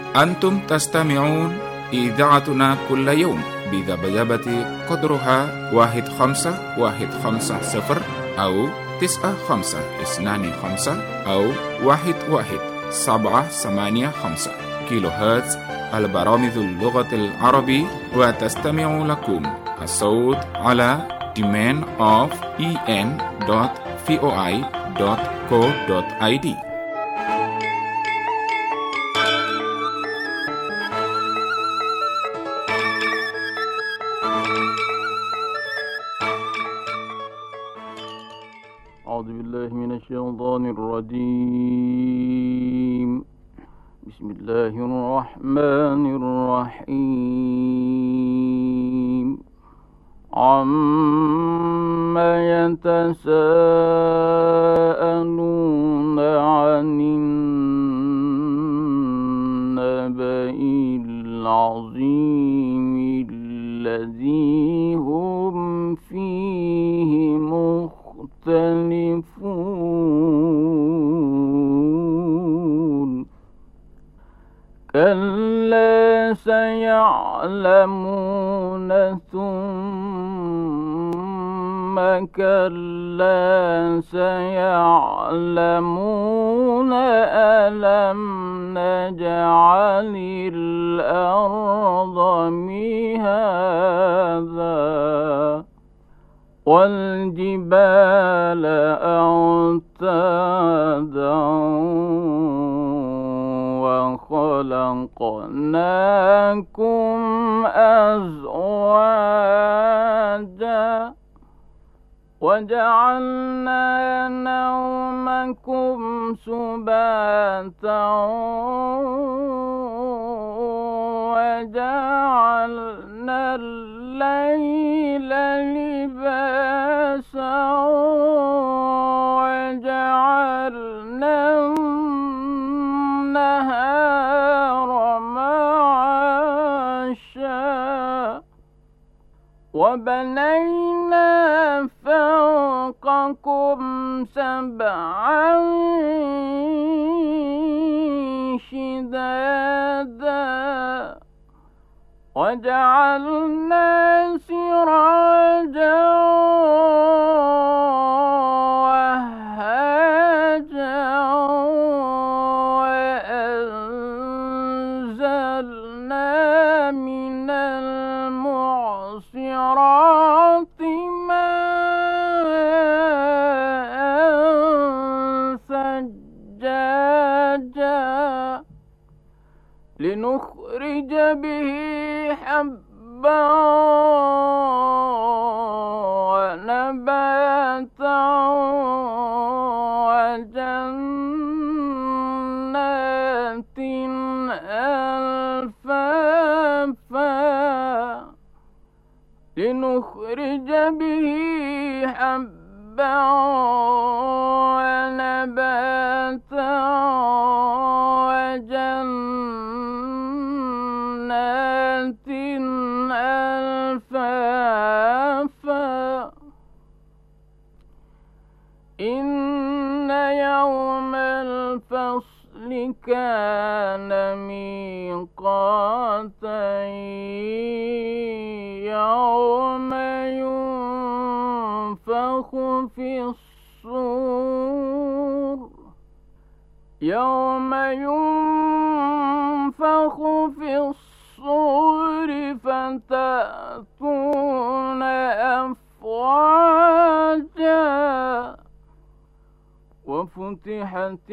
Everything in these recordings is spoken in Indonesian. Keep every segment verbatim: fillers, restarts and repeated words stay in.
أنتم تستمعون إذاعتنا كل يوم بذبذبة قدرها واحد خمسة واحد خمسة صفر أو تسعة خمسة اثنان خمسة أو واحد واحد سبعة ثمانية خمسة كيلو هرتز. البرامج اللغة العربية، وتستمع لكم الصوت على domain of en dot voi dot co dot id. أعوذ بالله من الشيطان الرجيم. بسم الله الرحمن الرحيم. عما يتساءلون عن النبأ العظيم الذي هم فيه مختلفون. كلا سيعلمون ثم كلا سيعلمون ألم نجعل الأرض مهادا والجبال أوتادا وخلقناكم أزواجا وجعلنا نومكم سباتا وجعلنا الليل لباسا وجعلنا النهار معاشا وبنينا فوقكم سبعا شدادا وجعلنا سراجا وهاجا وأنزلنا من المعصرات ماء ثجاجا لنخرج به حبا ونباتا وجنات ألفافا لنخرج به حبا ونباتا وجنات ألفافا إن يوم الفصل كان ميقاتا يوم ينفخ في الصور يوم ينفخ في الصور فتأتون أفواجا وفتحت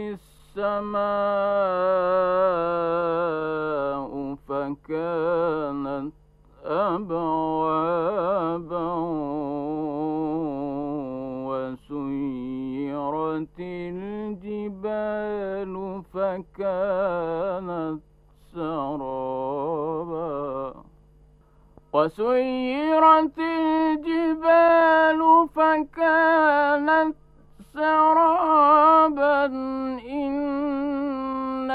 السماء فكانت أبوابا وسيرت الجبال فكانت سرابا وسيرت الجبال فكانت سرابا إن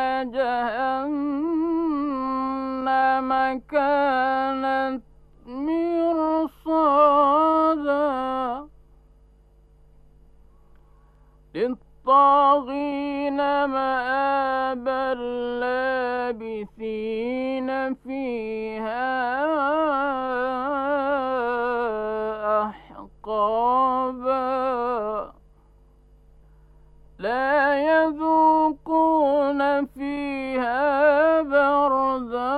جهنم كانت مرصادا للطاغين مآبا لابثين فيها أحقابا لا يذوقون فيها بردا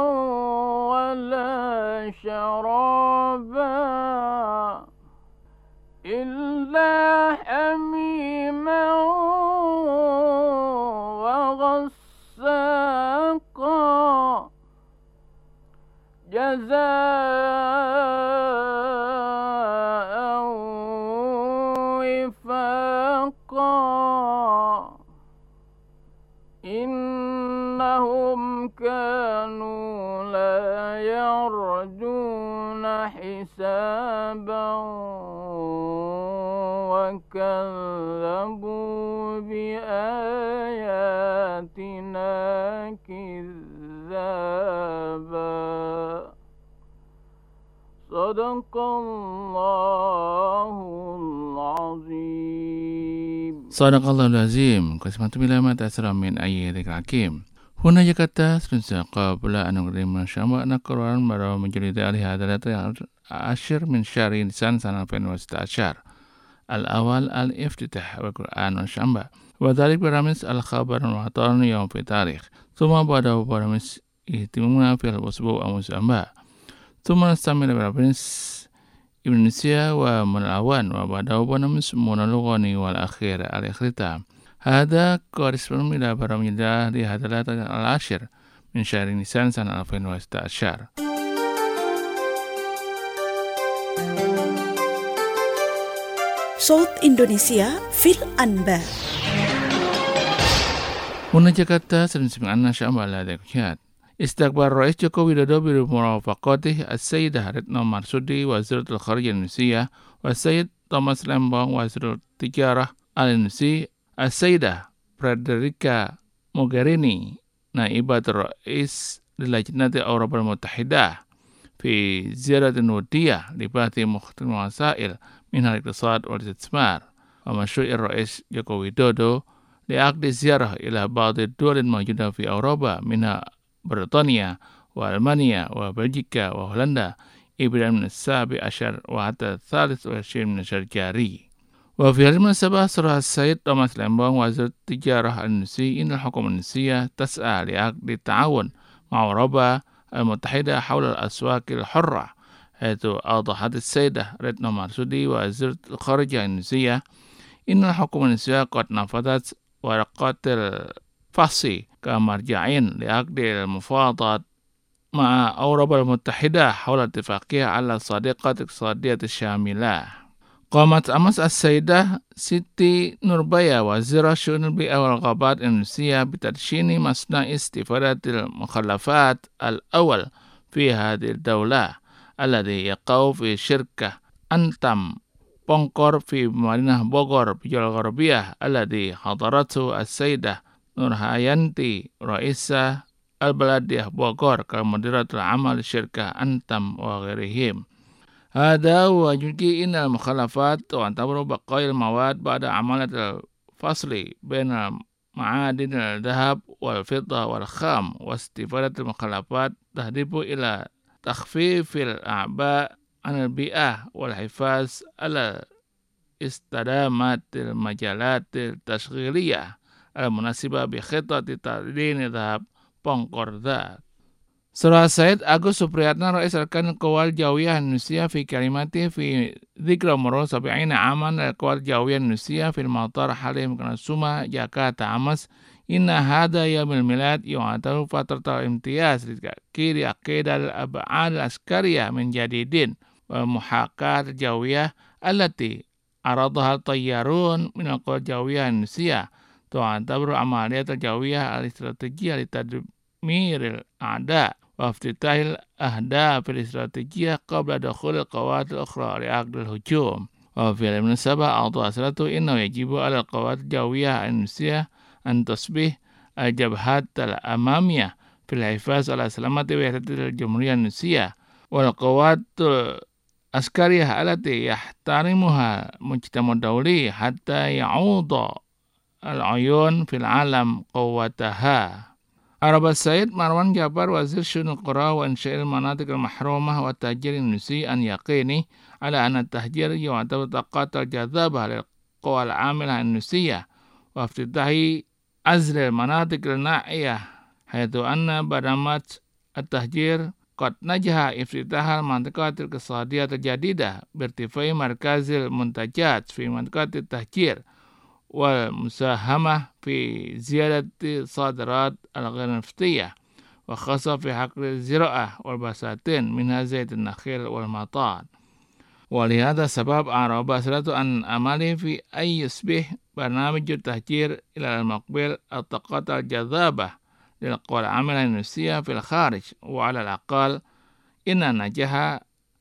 ولا شرابا إلا حميما وغساقا جزاء وفاقا إنهم كانوا لا يرجون حسابا وكذبوا بآياتنا كذابا صدق الله العظيم. Sadaqallahul azim. Qismatu bilama ta'asra min ayyatikal hakim. Huna jakata sunsa qabla an nuqdima syama nakran bara majlid ahli hadalat ashir min syahri nisan sana alfin ashar. Al-awal al-iftitah wa Quran wa syamba. Wa dhalik baramis al-khabar wa ta'an yawm fi tarikh. Thumma ba'dahu baramis ihtimamuna fil usbu' wa musamba. Thumma nastamil baramis Indonesia wa Melawan wa ba'dahu baramis monologani wal akhir al-ikhtitam. Hada koresponden ila baramida di hadalat al-ashir min syahri nisan sana alfin ashar. Saut Indonesia fil Anbar. Huna Jakarta sedang anna syamala dakyat. Istiqbal Rais Joko Widodo bi murafaqatih As-Sayyidah Retno Marsudi Waziratul Kharja Indonesia wa Sayyid Thomas Lembong Wazirul Tijarah Al-Indonesia As-Sayyidah Frederica Mogherini Naibat Rais Lajnati Eropa Muttahidah fi ziyaratin wadiyah li bahthi mukhtalif masail min al-iqtisad wal istismar wa masyru'ir Rais Joko Widodo li aqdi ziyarah ila ba'd ad-dawal mawjudah fi Eropa minha Britania wa Almania wa Belgika wa Holanda ibran min as-sabi ashar wa hatta thalith wa ishrin min ashr jari. Wa fi hadhihi al-munasabah sarah Sayyid Thomas Lembong Wazir Tijarah Al-Indonesia inal hukum Indonesia tas'a li aqdi ta'awun ma'a Eropa المتحدة حول الأسواق الحرة حيث أوضحت السيدة ريتنو مارسودي وزيرة الخارجية الإندونيسية إن الحكومة الإندونيسية قد نفذت ورقات الفصل كمرجعين لعقد المفاوضات مع أوروبا المتحدة حول اتفاقية على الصديقة الاقتصادية الشاملة. قامت أمس السيدة سيتي نوربايا وزيرة شؤون البيئة والغابات الإندونيسية بتدشين مصنع استفادة المخلفات الأول في هذه الدولة الذي يقع في شركة أنتم بونكور في مدينة بوغور بجول الغربية الذي حضرته السيدة نورهايانتي رئيسة البلدية بوغور كمديرة العمل لشركة أنتم وغيرهم. هذا ويجي إن المخلفات تعتبر بقايا المواد بعد عملية الفصل بين معادن الذهب والفضة والخام، واستفادة المخلفات تهدف إلى تخفيف الأعباء عن البيئة والحفاظ على استدامة المجالات التشغيلية المناسبة بخطة تدين الذهب بونكور ذات. Surah Said Agus Supriyatna Rais Arkan Al-Qawal Jawiyah Indonesia fi kalimati fi dhikra umur sabi'ina aman Al-Qawal Jawiyah Indonesia fil Matar Halim Kanasuma Jakarta Amas inna hada yawmil milad yu'ataru fatratal imtiyaz kiri aqidal ab'al askariyah min jadidin wa muhaqat jawiyah allati aradaha tayyarun min Al-Qawal Jawiyah Indonesia tu'ataru amaliyat al-jawiyah al-istrategiyah li tadmiril a'da وافتتاح الأهداف الاستراتيجية قبل دخول القوات الأخرى لعقد الهجوم. وفي المناسبة أعطى أسرته إنه يجب على القوات الجوية الإندونيسية أن تصبح الجبهات الأمامية في الحفاظ على سلامة وحدة الجمهورية الإندونيسية والقوات العسكرية التي يحترمها المجتمع الدولي حتى يعود العيون في العالم قوتها. أرب السيد مروان جابر وزير شؤون القرى وإنشاء المناطق المحرومة والتهجير النسي أن يقيني على أن التهجير يعتبر طاقات الجذابة للقوى العاملة النسية وافتتاح أزل المناطق النائية، حيث أن برنامج التهجير قد نجح افتتاح المنطقات الاقتصادية الجديدة بارتفاع مركز المنتجات في منطقة التهجير والمساهمة في زيادة صادرات الغير نفطية وخاصة في حقل الزراعة والبساتين منها زيت النخيل والمطار. ولهذا السبب أعرب بصرة عن أمله في أن يصبح برنامج التهجير إلى المقبل الطاقات الجذابة للقوى العاملة النسية في الخارج، وعلى الأقل إن نجاح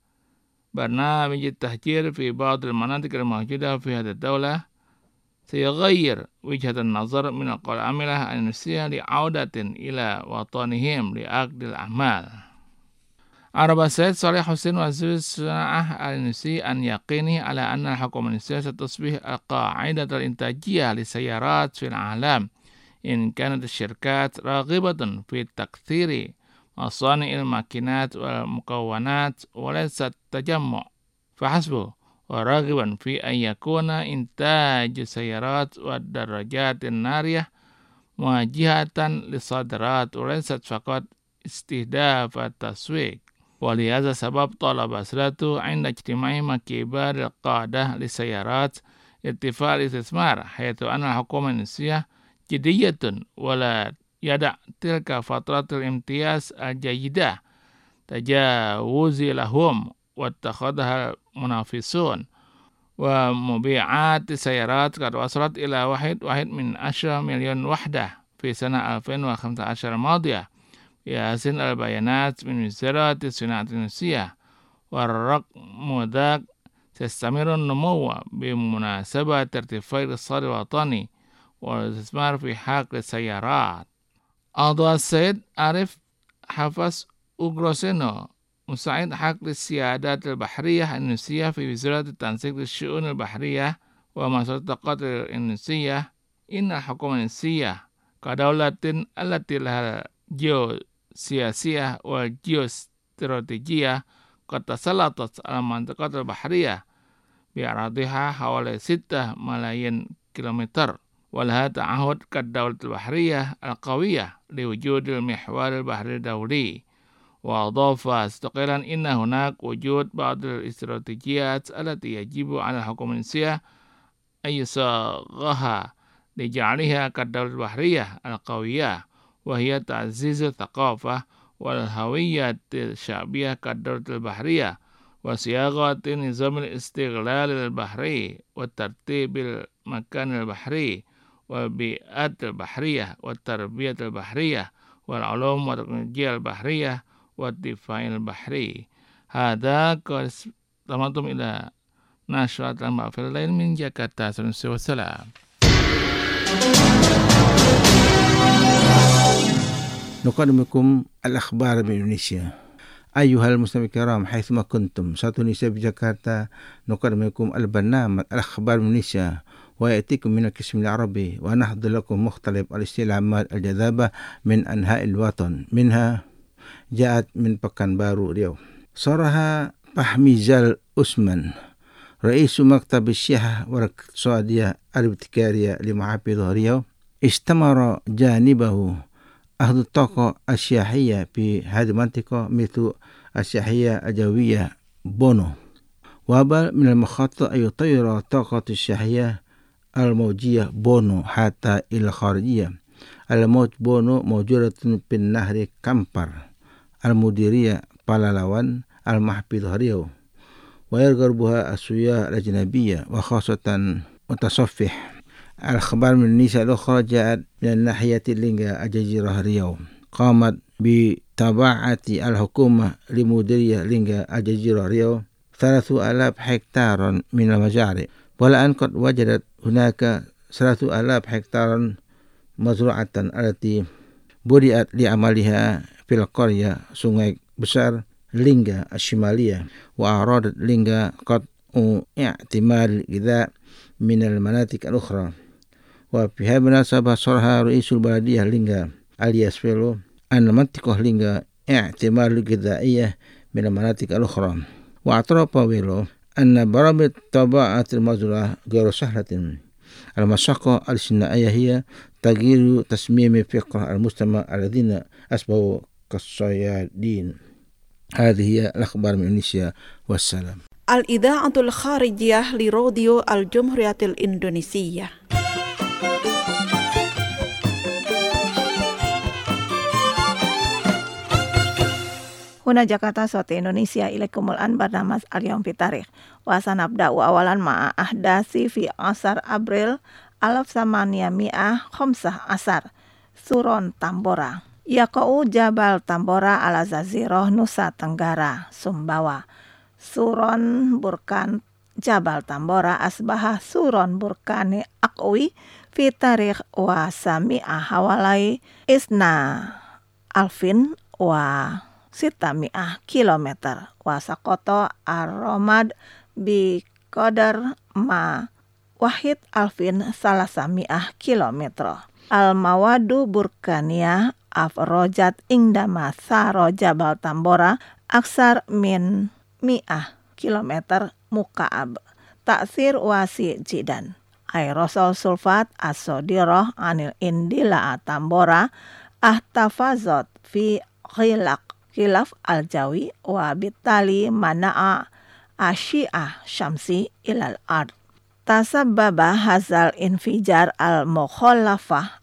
برنامج التهجير في بعض المناطق الموجودة في هذه الدولة سيغير وجهة النظر من القوى العاملة النسية لعودة إلى وطنهم لعقد الأعمال. أعرب السيد صالح حسين وزير الصناعة النسي أن يقيني على أن الحكومة النسية ستصبح القاعدة الإنتاجية للسيارات في العالم إن كانت الشركات راغبة في تكثير مصانع الماكينات والمكونات وليست تجمع فحسب، وراغبا في أن يكون إنتاج السيارات والدراجات النارية موجهة للصادرات وليست فقط استهداف التسويق. ولهذا السبب طلب أسرته عند اجتماع مع كبار القادة للسيارات ارتفاع الاستثمار، حيث أن الحكومة النسية جدية ولا يدع تلك فترات الامتياز الجيدة تجاوز لهم واتخذها المنافسون، ومبيعات السيارات قد وصلت إلى واحد واحد من عشرة مليون وحدة في سنة ألفين وخمسة عشر الماضية بحسب البيانات من وزارة الصناعة النسية، والرقم ذاك سيستمر النمو بمناسبة ارتفاع الاقتصاد الوطني والاستثمار في حقل السيارات. أعضاء السيد عارف حفص أوغروسينو مساعد حقل السيادات البحرية النسية في وزارة التنسيق للشؤون البحرية ومصادر الطاقات النسية إن الحكومة النسية كدولة التي لها جيوسياسية وجيوستراتيجية قد تسلطت على المنطقة البحرية بأراضيها حوالي ستة ملايين كيلومتر، ولها تعهد كالدولة البحرية القوية لوجود المحور البحري الدولي. وأضاف مستقلا إن هناك وجود بعض الاستراتيجيات التي يجب على الحكومة النسية أن يصاغها لجعلها كالدولة البحرية القوية، وهي تعزيز الثقافة والهوية الشعبية كالدولة البحرية وصياغة نظام الاستغلال البحري والترتيب المكان البحري والبيئة البحرية والتربية البحرية والعلوم والتكنولوجيا البحرية والدفاع البحري. هذا تمضم إلى نشرة الماء في الليل من جاكرتا. والسلام. نقدم لكم الأخبار من إندونيسيا. أيها المستمعين الكرام حيثما كنتم، صوت إندونيسيا بجاكرتا نقدم لكم البرنامج الأخبار من إندونيسيا، ويأتيكم من القسم العربي، ونحضر لكم مختلف الاستعلامات الجذابة من أنحاء الوطن، منها جاءت من بكانبارو ريو. صرح فهميزال أسمان رئيس مكتب السياحة والاقتصادية الابتكارية لمحافظة ريو استمر جانبه أخذ الطاقة السياحية في هذه المنطقة مثل السياحية الجوية بونو، وبل من المخطط أن يطير الطاقة السياحية الموجية بونو حتى إلى الخارجية. الموج بونو موجودة في النهر كامبر المديرية بالالاوان المحافظة ريو، ويرغبها السياح الأجنبية وخاصة متصفح. الأخبار من النساء الأخرى جاءت من الناحية اللينجا الجزيرة ريو. قامت بتبعة الحكومة لمديرية لينجا الجزيرة ريو ثلاثة آلاف هكتار من المزارع، والآن قد وجدت هناك ثلاثة آلاف هكتار مزروعة التي بدأت لعملها في القرية سونغاي بسار لينجا الشمالية، وأعرضت لينجا قد اعتماد الغذاء من المناطق الأخرى. وفي هذه المناسبة صرح رئيس البلدية لينجا alias velo أن منطقة لينغا اعتبار الغذائية من المناطق الأخرى. واعترف ويلو أن برامج الطباعة الموزونة غير سهلة. المشقة الاجتماعية هي تغيير تصميم فكرة المجتمع الذين أصبحوا كالصيادين. هذه هي الأخبار من إندونيسيا والسلام. الإذاعة الخارجية لراديو الجمهورية الإندونيسية. Huna Jakarta Sote Indonesia ilaikumul anbar namas al-yawm fitarikh wa sanabda'u awalan ma'a ahdasi fi asar Abril alaf samania mi'ah khomsah asar Suron Tambora Yaqa'u Jabal Tambora ala Zaziroh Nusa Tenggara Sumbawa Suron Burkan Jabal Tambora asbaha Suron Burkani Aqwi fi tarikh wa sami'ah hawalai isna alfin wa sita mi'ah kilometer wasakoto aromad bi qadar ma wahid alfin salasa mi'ah kilometer al mawadu burkania afrojat ingdama saro Jabal Tambora aksar min mi'ah kilometer mukaab taksir wasi jidan aerosol sulfat asodiroh anil indila Tambora ahtafazot fi khilaq khilaf al-jawi wa bitali mana'a asyi'ah syamsi ilal ard. Tasabbaba hazal infijar al-mukhallafah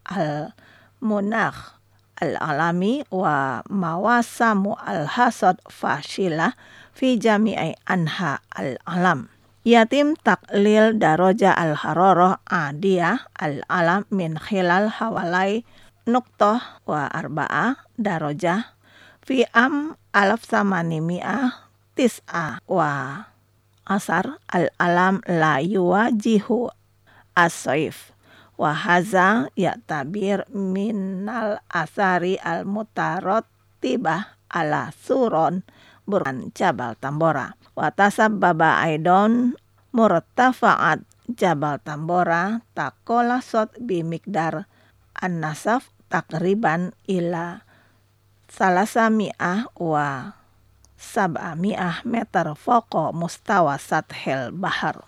al-munakh al-alami wa mawasamu al-hasad fashilah fi jami'i anha al-alam. Yatim taklil daroja al-hararah adiyah al-alam min khilal hawalai nuqtoh wa arba'ah darojah fi am alaf samani mi'ah tis'ah wa asar al-alam la yuwajihu as-soif wa haza ya'tabir minal asari al-mutarottibah ala suron burkan Jabal Tambora wa tasabbaba aidon murtafa'at Jabal Tambora takolasot bimikdar an-nasaf takriban ila salasa mi'ah wa sab'a mi'ah meter foko mustawa sathil bahar.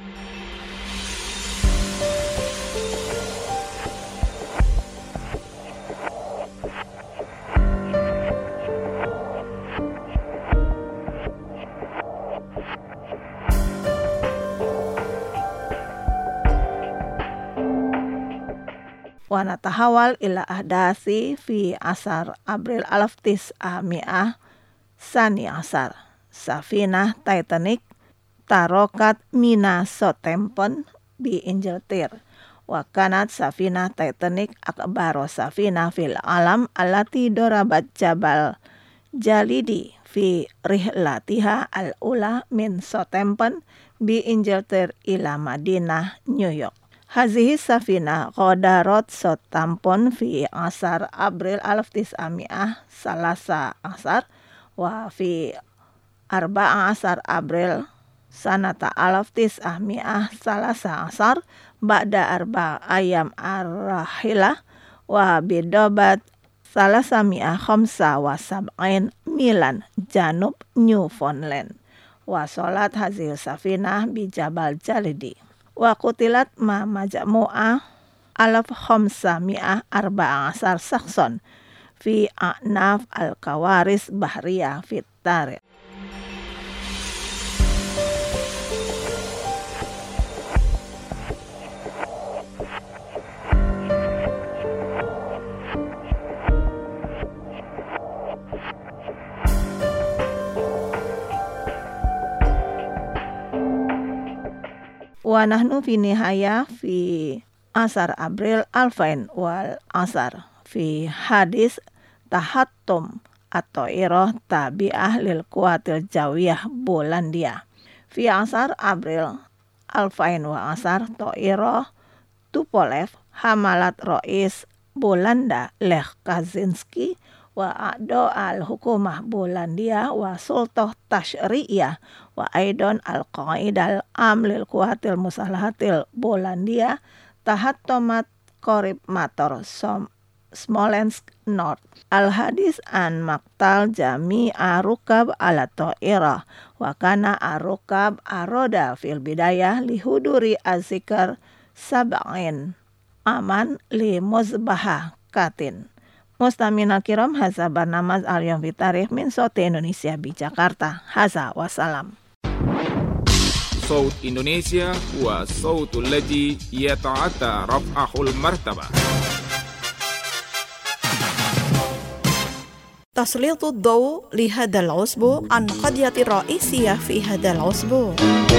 Wa natahawal ila ahdasi fi asar Abril alaf tis'a mi'ah sani asar Safinah Titanic tarokat mina Southampton bi Ingiltere wa kanat Safinah Titanic akbaro Safinah fil alam allati dorabat Jabal Jalidi fi rihlatiha al-ula min Southampton bi Ingiltere ila Madinah New York. Hazihi Safinah qadarot Southampton fi asar Abril alaf tis'a mi'ah salasa asar wa fi arba'a asar Abril sanata alaf tis'a mi'ah salasa asar ba'da arba ayam ar-rahilah wa bidobat salasa mi'ah khamsa wa sab'in milan janub Newfoundland wa sholat hazihi Safinah bi Jabal Jalidi. Wa kutilat ma majmu'ah alaf khamsa mi'ah arba'a asar sakson fi a'naf al-kawaris bahriyah fit tarikh. Wa nahnu fi nihaya fi asar Abril alfain wal asar fi hadis tahattum atau iroh tabi'ah lil kuatil jawiyah Polandia. Fi asar Abril alfain wa asar to'iroh Tupolev hamalat rois Polanda Lech Kaczynski wa a'do al-hukumah Polandia wa sultoh tashriyah wa aidon al-qaidal am lil kuatil musalahatil Polandia tahat tomat korib mator som Smolensk North. Al-hadis an maktal jami'a rukab ala ta'irah wa kana arukab aroda fil bidayah lihuduri azikar sab'in aman li muzbaha katin. Mustamina kiram haza barnamaz al-yom fitarikh min Sote Indonesia di Jakarta. Haza wassalam. صوت إندونيسيا والصوت الذي يتعدى رفعه المرتبة. تسليط الضوء لهذا الأسبوع عن قضية رئيسية في هذا الأسبوع.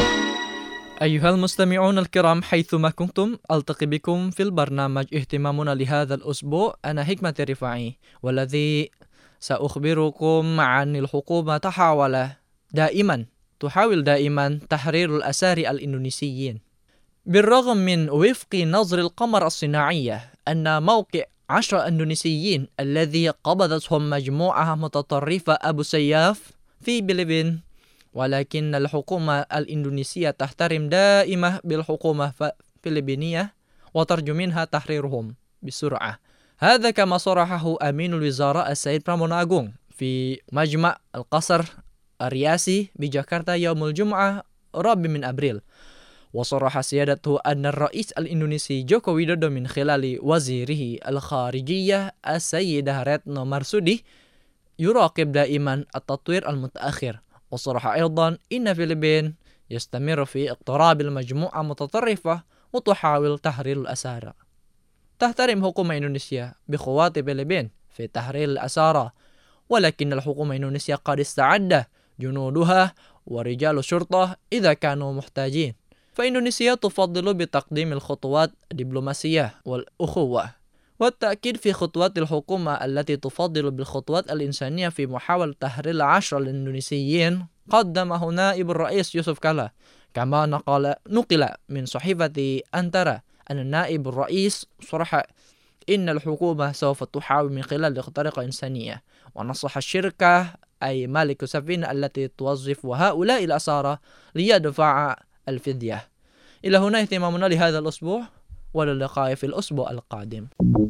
أيها المستمعون الكرام حيثما كنتم، ألتقي بكم في البرنامج اهتمامنا لهذا الأسبوع. أنا حكمة رفاعي، والذي سأخبركم عن الحكومة تحاول دائما تحاول دائما تحرير الآثار الإندونيسيين. بالرغم من وفق نظر القمر الصناعية أن موقع عشر إندونيسيين الذي قبضتهم مجموعة متطرفة أبو سياف في فلبين، ولكن الحكومة الإندونيسية تحترم دائما بالحكومة الفلبينية وترجو منها تحريرهم بسرعة. هذا كما صرحه أمين الوزراء السيد برامونا أغون في مجمع القصر الرئاسي بجاكرتا يوم الجمعة الرابع من أبريل. وصرح سيادته أن الرئيس الإندونيسي جوكو ويدودو من خلال وزيره الخارجية السيدة ريتنو مارسودي يراقب دائما التطوير المتأخر. وصرح أيضا إن فلبين يستمر في اقتراب المجموعة متطرفة وتحاول تحرير الأسارى. تحترم حكومة إندونيسيا بقوات فلبين في تحرير الأسارى، ولكن الحكومة الإندونيسية قد استعد جنودها ورجال الشرطة إذا كانوا محتاجين. فإندونيسيا تفضل بتقديم الخطوات الدبلوماسية والأخوة والتأكيد في خطوات الحكومة التي تفضل بالخطوات الإنسانية في محاولة تحرير العشرة الإندونيسيين قدمه نائب الرئيس يوسف كالا. كما نقل نقل من صحيفة أنترا أن نائب الرئيس صرح إن الحكومة سوف تحاول من خلال طريقة إنسانية، ونصح الشركة أي مالك السفينة التي توظف هؤلاء الأسارى ليدفع الفدية. إلى هنا اهتمامنا لهذا الأسبوع، وللقاء في الأسبوع القادم.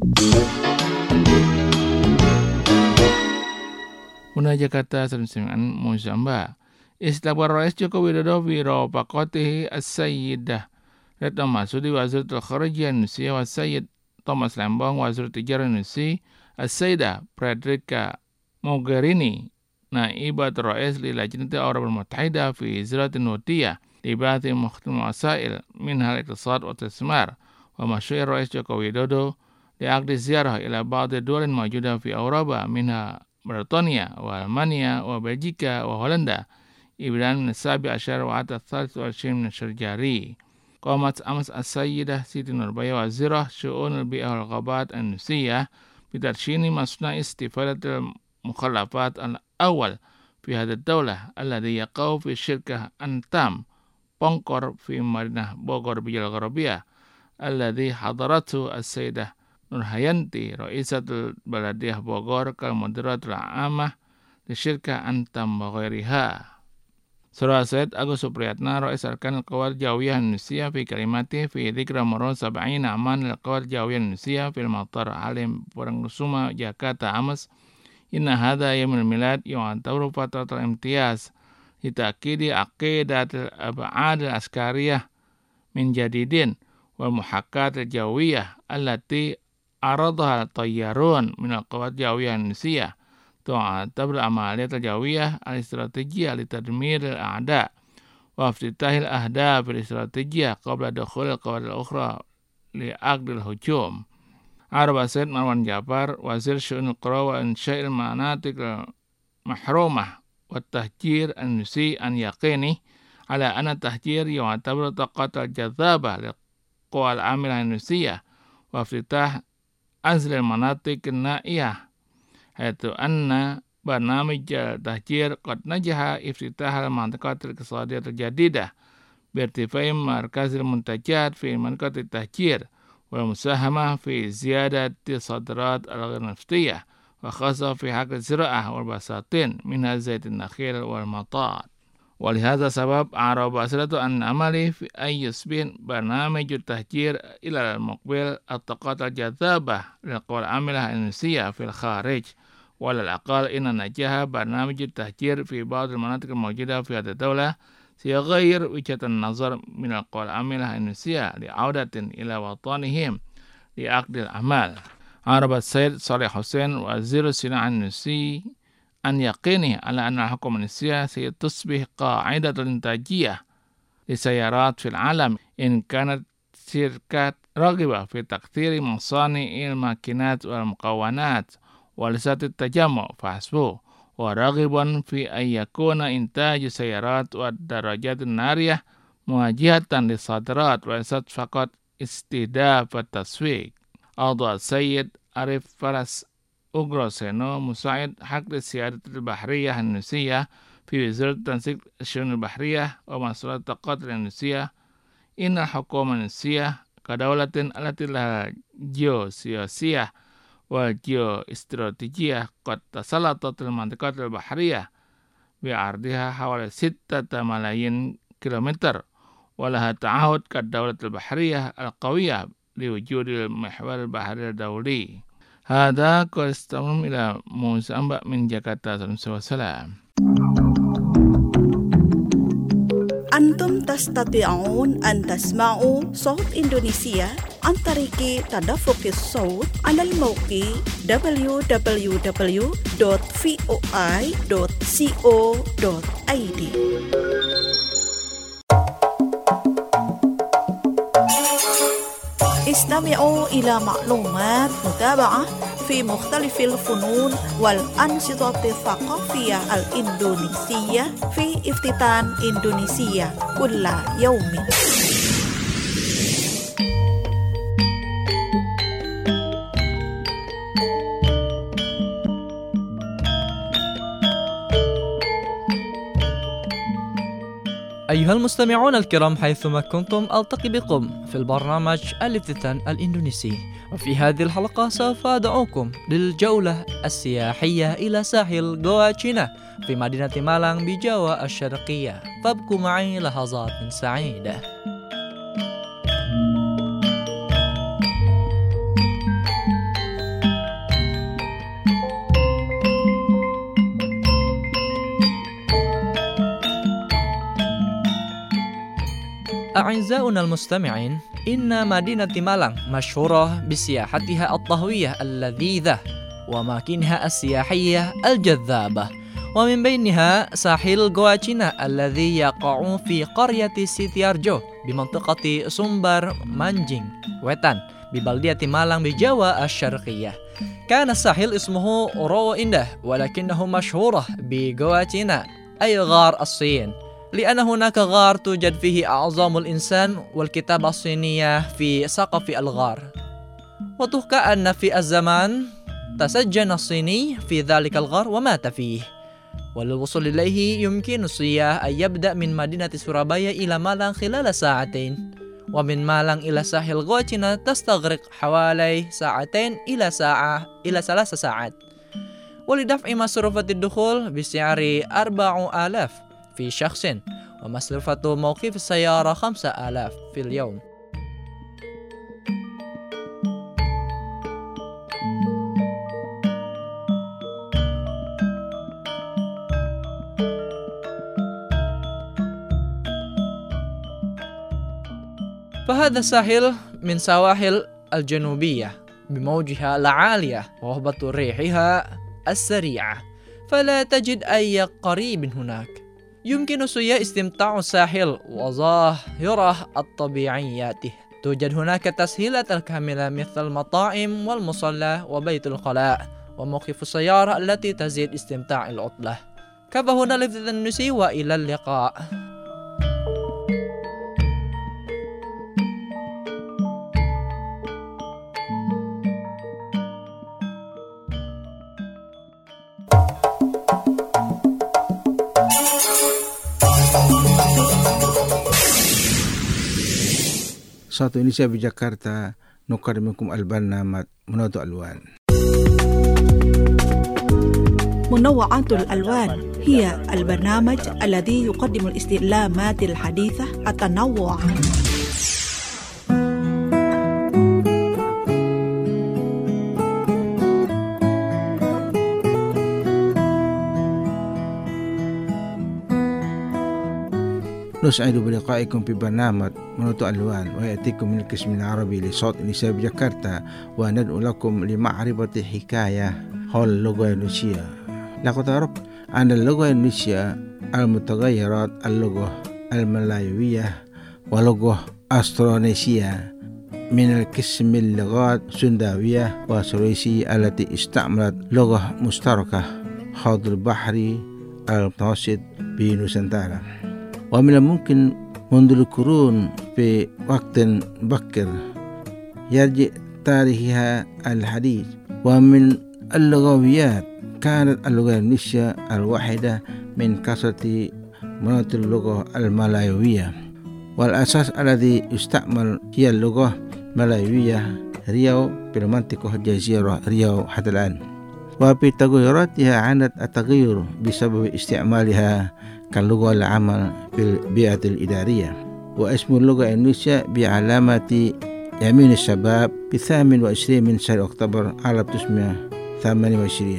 Una Jakarta Sembilan Mozamba. Istiqbal Rais Joko Widodo fi Rawfaqatihi As-Sayyidah Retno Marsudi Waziratul Kharajiyah Indonesia wa Sayyid Thomas Lembong Wazir Tijara Indonesia As-Sayyidah Frederica Mogherini Naibat Rais Lilajnati Arab Al-Muttahida fi Ziratin Notiyah لبعث مختلف وسائل منها الاقتصاد والتثمار. ومشروع الرئيس جوكو ويدودو لعقد الزيارة إلى بعض الدول الموجودة في أوروبا منها بريطانيا وألمانيا وبلجيكا وهولندا إبتداء من السابع عشر وحتى الثالث والعشرين من الشهر الجاري. قامت أمس السيدة سيدي نورباية وزيرة شؤون البيئة والغابات الإندونيسية بتدشين مصنع استفادة المخلفات الأول في هذه الدولة الذي يقع في شركة أنتام بونكور في مدينة بوغور بجال غربية، الذي حضرته السيدة نورهاينتي رئيسة البلدية بوغور كالمديرة العامة لشركة أنتام وغيرها. سرى السيد أغوست سوبرياتنا رئيس أركان القوات الجوية الإندونيسية في كلماته في ذكرى مرور سبعين عاما للقوات الجوية الإندونيسية في المطار حليم بورنغسوما جاكرتا أمس، إن هذا يوم الميلاد يعتبر فترة الامتياز لتأكيد عقيدة الأبعاد العسكرية من جديد والمحاكاة الجوية التي عرضها الطيارون من القوات الجوية الإندونيسية. تعتبر العمليات الجوية الاستراتيجية لتدمير الأعداء وافتتاح الأهداف الاستراتيجية قبل دخول القوات الأخرى لعقد الهجوم. عرب السيد مروان جعفر وزير شؤون القرى وإنشاء المناطق المحرومة والتهجير الإندونيسي أن يقيني على أن التهجير يعتبر طاقة الجذابة للقوى العاملة الإندونيسية وافتتاح أزل المناطق النائية، حيث أن برنامج التهجير قد نجح افتتاح المنطقة الاقتصادية الجديدة بارتفاع مركز المنتجات في منطقة التهجير والمساهمة في زيادة الصادرات الغير نفطية وخاصة في حقل الزراعة والبساتين منها زيت النخيل والمطاط. ولهذا سبب أعرب أسرته أن عملي في أن يصبح برنامج التهجير إلى المقبل الطاقات الجذابة للقوى العاملة الإندونيسية في الخارج، وعلى الأقل إن نجاح برنامج التهجير في بعض المناطق الموجودة في هذه الدولة سيغير وجهة النظر من القوى العاملة الإندونيسية لعودة إلى وطنهم لعقد الأعمال. عرب السيد صالح حسين وزير الصناعة الإندونيسي عن يقينه على أن الحكومة الإندونيسية ستصبح قاعدة إنتاجية لسيارات في العالم إن كانت شركات راغبة في تكثير مصانع الماكينات والمكونات وليست التجمع فحسب، وراغبا في أن يكون إنتاج السيارات والدراجات النارية مواجهة للصادرات وليست فقط استهداف التسويق. أوضح السيد عارف فرس أوغروسينو مساعد حق السيادة البحرية الإندونيسية في وزارة تنسيق الشؤون البحرية ومسؤولية الطاقات الإندونيسية إن الحكومة الإندونيسية كدولة التي لها جيوسياسية والجيو استراتيجية قد تسلطت المنطقة البحرية بعرضها حوالي ستة ملايين كيلومتر، ولها تعهد كالدولة البحرية القوية لوجود المحور البحري الدولي. هذا كاستمر إلى موسى أنبأ من جاكرتا. والسلام. أنتم تستطيعون أن تسمعوا صوت إندونيسيا عن طريق تدفق الصوت على الموقع دبليو دبليو دبليو دوت فوي دوت كو دوت اي دي. استمعوا إلى معلومات متابعة في مختلف الفنون والأنشطة الثقافية الإندونيسية في افتتان إندونيسيا كل يوم. أيها المستمعون الكرام حيثما كنتم ألتقي بكم في البرنامج الافتتان الإندونيسي، وفي هذه الحلقة سوف أدعوكم للجولة السياحية إلى ساحل غوا تشينا في مدينة مالانغ بجاوا الشرقية، فابقوا معي لحظات سعيدة. أعزائنا المستمعين، إن مدينة مالانغ مشهورة بسياحتها الطهوية اللذيذة وأماكنها السياحية الجذابة، ومن بينها ساحل غوا تشينا الذي يقع في قرية سيتيارجو بمنطقة سومبر مانجينغ ويتان ببلدية مالانغ بجاوا الشرقية. كان الساحل اسمه رو إنده، ولكنه مشهورة بغوا تشينا أي غار الصين، لأن هناك غار توجد فيه أعظام الإنسان والكتابة الصينية في سقف الغار. وتحكى أن في الزمان تسجن الصيني في ذلك الغار ومات فيه. وللوصول إليه يمكن السياح أن يبدأ من مدينة سورابايا إلى مالانغ خلال ساعتين، ومن مالانغ إلى ساحل غوا تشينا تستغرق حوالي ساعتين إلى ساعة إلى ثلاث ساعات. ولدفع مصروفات الدخول بسعر أربع آلاف في شخص، ومصرفة موقف السيارة خمسة آلاف في اليوم. فهذا الساحل من سواحل الجنوبية بموجها العالية وهبة ريحها السريعة، فلا تجد أي قريب هناك. يمكن السياح استمتاع الساحل وظاهره الطبيعياته. توجد هناك تسهيلات الكاملة مثل المطاعم والمصلى وبيت الخلاء وموقف السيارة التي تزيد استمتاع العطلة. كفى هنا الافتتان الإندونيسي، وإلى اللقاء. Satu Indonesia di Jakarta, نقدمكم البرنامج منوعات الألوان. منوعات الألوان هي البرنامج الذي يقدم الاستعلامات الحديثة التنوع. نسعد بلقائكم في برنامج منوط ألوان ويأتيكم من القسم العربي لصوت النساء بجاكرتا وندعو لكم لمعرفة حكاية حول اللغة الإندونيسية. لقد تعرف أن اللغة الإندونيسية المتغيرات اللغة الملايوية ولغة أسترونيسية من القسم اللغات سنداوية وسوريسية التي استعملت لغة مشتركة حوض البحر المتوسط بنوسنتارا. ومن الممكن منذ القرون في وقت بكر يرجع تاريخها الحديث. ومن اللغويات كانت اللغة الإندونيسية الواحدة من كثرة مناطق اللغة الملايوية، والأساس الذي يستعمل هي اللغة الملايوية رياو في منطقة جزيرة رياو حتى الآن. وفي تغيراتها عانت التغير بسبب استعمالها كاللغة العامة في البيئة الإدارية. واسم اللغة الإندونيسية بعلامة يمين الشباب بثامن وعشرين من شهر أكتوبر ألف وتسعمائة وثمانية وعشرين.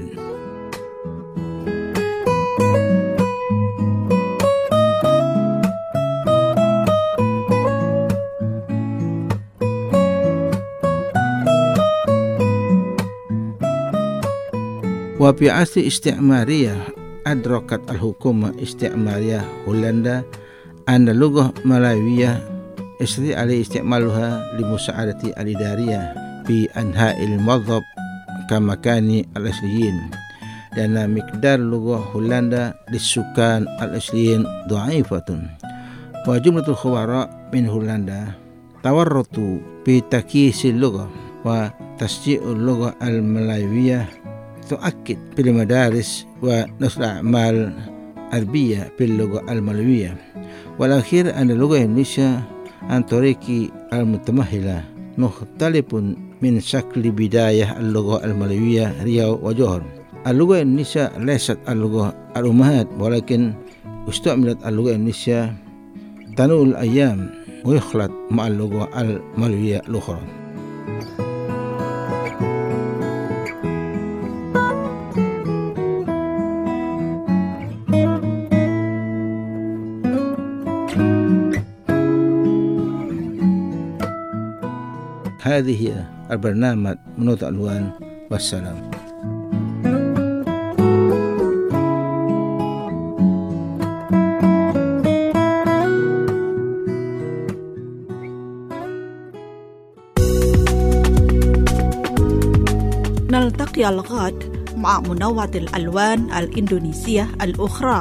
وفي عصر استعمارية أدركت الحكومة الاستعمارية هولندا أن اللغة الملايوية يستطيع عليه استعمالها لمساعدة الإدارية في أنحاء الموظف كمكان الأصليين، لأن مقدار لغة هولندا للسكان الأصليين ضعيفة. وجملة الخبراء من هولندا تورطوا في تكييس اللغة وتشجيع اللغة الملايوية تؤكد في المدارس ونشر أعمال عربية باللغة الملايوية. والأخير أن اللغة الإندونيسية عن طريق المتمهلة مختلف من شكل بداية اللغة الملايوية رياو وجوهر. اللغة الإندونيسية ليست اللغة الأمهات، ولكن استعملت اللغة الإندونيسية تنول الأيام ويخلط مع اللغة الملايوية الأخرى. هذه هي البرنامج منوط ألوان، والسلام. نلتقي الغد مع منوعة الألوان الإندونيسية الأخرى.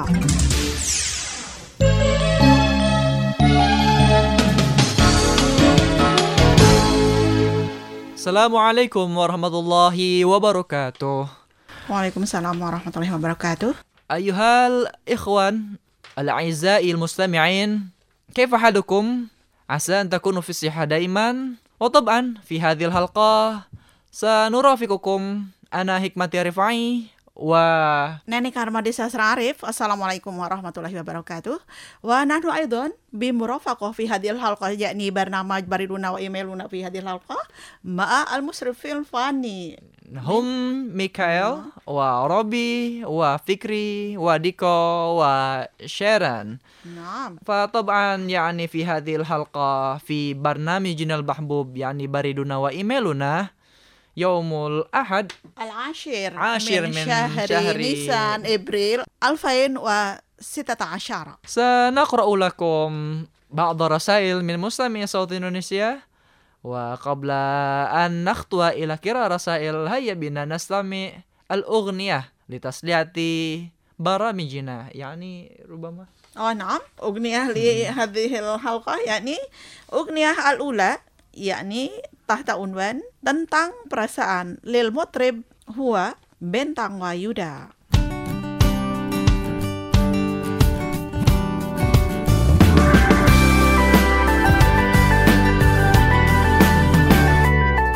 Assalamualaikum warahmatullahi wabarakatuh. Waalaikumsalam warahmatullahi wabarakatuh. أيها الإخوان الأعزاء المستمعين، كيف حالكم؟ عسى أن تكونوا في الصحة دائما. وطبعا في هذه الحلقة سنرافقكم أنا حكمتي رفاعي و ناني كارمادي ساسر عارف. السلام عليكم warahmatullahi wabarakatuh. ونحن أيضا بمرافقة في هذه الحلقة، يعني برنامج بريدنا وإيميلنا في هذه الحلقة مع المشرف الفني هم ميكائيل وروبي وفكري وديكو وشيران. نعم. فطبعا يعني في هذه الحلقة في برنامجنا المحبوب يعني بريدنا وإيميلنا يوم الأحد العاشر عاشر من, من شهر, شهر نيسان إبريل ألفين وستة عشر سنقرأ لكم بعض رسائل من مستمعي صوت إندونيسيا. وقبل أن نخطو إلى قراءة رسائل هيا بنا نستمع الأغنية لتسلية برامجنا، يعني ربما Oh, نعم. أغنية لهذه الحلقة يعني أغنية الأولى yakni tahta unwan tentang perasaan lil mutrib huwa bentang wayuda.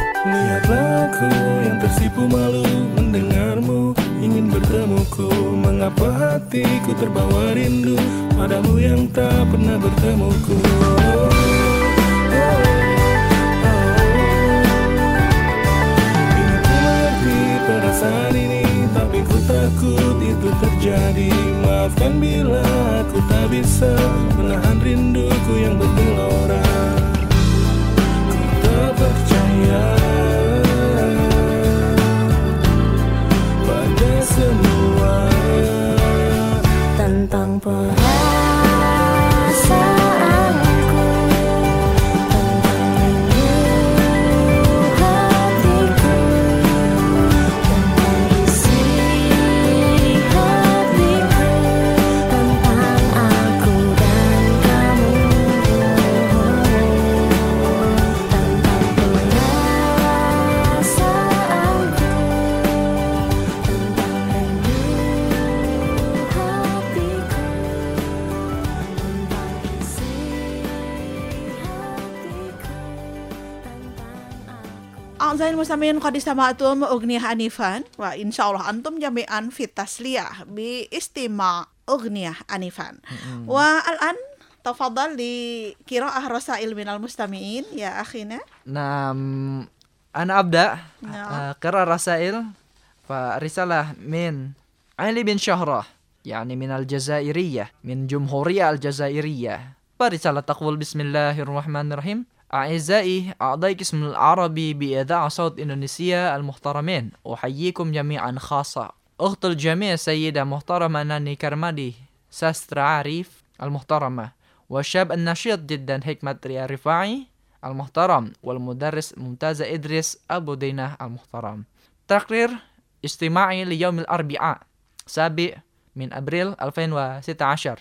Lihatlah aku yang tersipu malu mendengarmu ingin bertemuku. Mengapa hatiku terbawa rindu padamu yang tak pernah bertemuku. Perasaan ini, tapi ku takut itu terjadi. Maafkan bila aku tak bisa menahan rinduku yang bergelora. Ku tak percaya pada semua tentang perasaanku. A'udzubillahi muslimin qad istama'tum Ughniyah Anifan wa insyaallah antum jami'an fit tasliyah bi istima' Ughniyah Anifan. Mm-hmm. Wa al-an tafadhal li qira'ah rasail minal mustami'in ya akhina. Naam, ana abda qira' rasail fa risalah min Ali bin Shahrah يعني من الجزائرية من جمهورية الجزائرية. فرسالة تقول بسم الله الرحمن الرحيم. أعزائي أعضاء قسم العربي بإذاعة صوت إندونيسيا المحترمين، أحييكم جميعا خاصة. أخت الجميع سيدة محترمة ناني كرمادي ساسترا عارف المحترمة، والشاب النشيط جدا حكمة الرفاعي المحترم، والمدرس ممتاز إدريس أبو دينة المحترم. تقرير اجتماعي ليوم الأربعاء سابع من أبريل ألفين وستة عشر.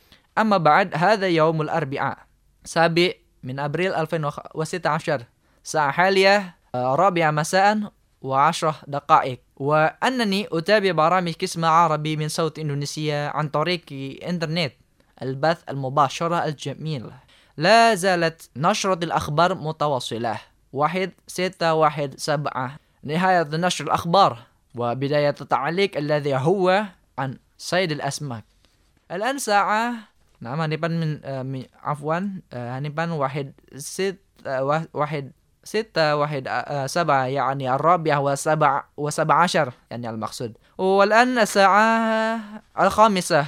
أما بعد هذا يوم الأربعاء سابع من أبريل ألفين وستة عشر ساعة حالية رابعة مساء وعشرة دقائق، وأنني أتابع برامج قسم عربي من صوت إندونيسيا عن طريق إنترنت البث المباشرة الجميل. لا زالت نشرة الأخبار متواصلة واحد ستة واحد سبعة نهاية نشر الأخبار وبداية التعليق الذي هو عن صيد الأسماك. الآن ساعة نعم هنبان من آه عفوا آه هنبان واحد ست آه واحد ستة واحد آه سبعة يعني الرابعة وسبع وسبع عشر يعني المقصود. والآن الساعة الخامسة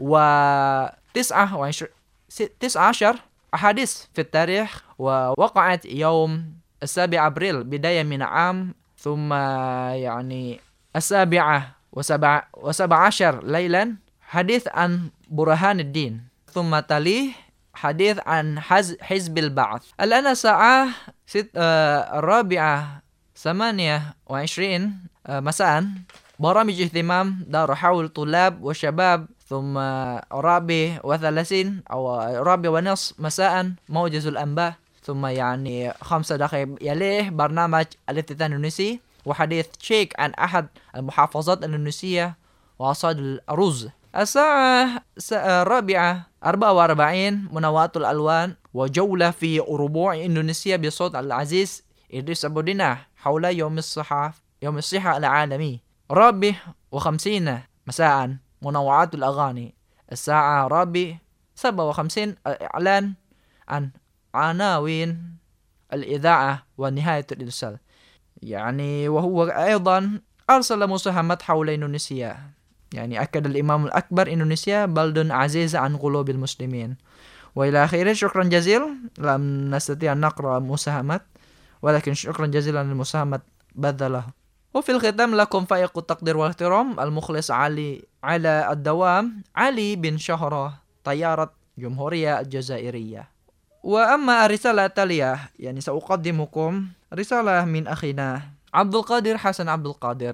وتسعة وعشر تسعة عشر أحاديث في التاريخ، ووقعت يوم السابع أبريل بداية من عام، ثم يعني السابعة وسبع وسبع عشر ليلا حديث عن برهان الدين، ثم تليه حديث عن حزب البعث. الآن الساعة ست آه الرابعة ثمانية وعشرين آه مساء برامج اهتمام دار حول طلاب وشباب، ثم رابع وثلاثين أو رابع ونصف مساء موجز الأنباء، ثم يعني خمسة دقائق يليه برنامج الافتتاح الإندونيسي وحديث شيك عن أحد المحافظات الإندونيسية وحصاد الأرز. الساعة الرابعة أربعة وأربعين منوعات الألوان وجولة في ربوع إندونيسيا بصوت العزيز إدريس أبو دينة حول يوم الصحة يوم الصحة العالمي. رابع وخمسين مساء منوعات الأغاني. الساعة رابع سبعة وخمسين إعلان عن عناوين الإذاعة ونهاية الإرسال، يعني وهو أيضا أرسل مساهمات حول إندونيسيا، يعني أكد الإمام الأكبر إندونيسيا بلد عزيز عن قلوب المسلمين وإلى آخره. شكرا جزيلا، لم نستطيع أن نقرأ مساهمات ولكن شكرا جزيلا للمساهمة بذله. وفي الختام لكم فائق التقدير والاحترام المخلص علي على الدوام علي بن شهرة طيارة جمهورية الجزائرية. وأما الرسالة التالية يعني سأقدمكم رسالة من أخينا عبد القادر حسن عبد القادر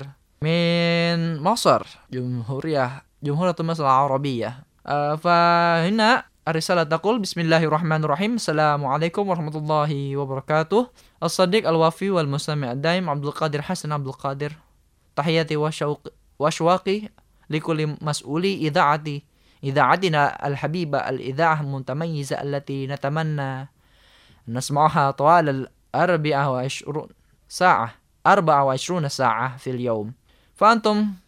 من مصر، جمهورية جمهورية مصر العربية. آه فهنا الرسالة تقول بسم الله الرحمن الرحيم. السلام عليكم ورحمة الله وبركاته. الصديق الوفي والمستمع الدائم عبد القادر حسن عبد القادر، تحياتي وشوق وأشواقي لكل مسؤولي إذاعتي إذاعتنا الحبيبة، الإذاعة المتميزة التي نتمنى نسمعها طوال الأربعة وعشرون ساعة أربعة وعشرون ساعة في اليوم. فأنتم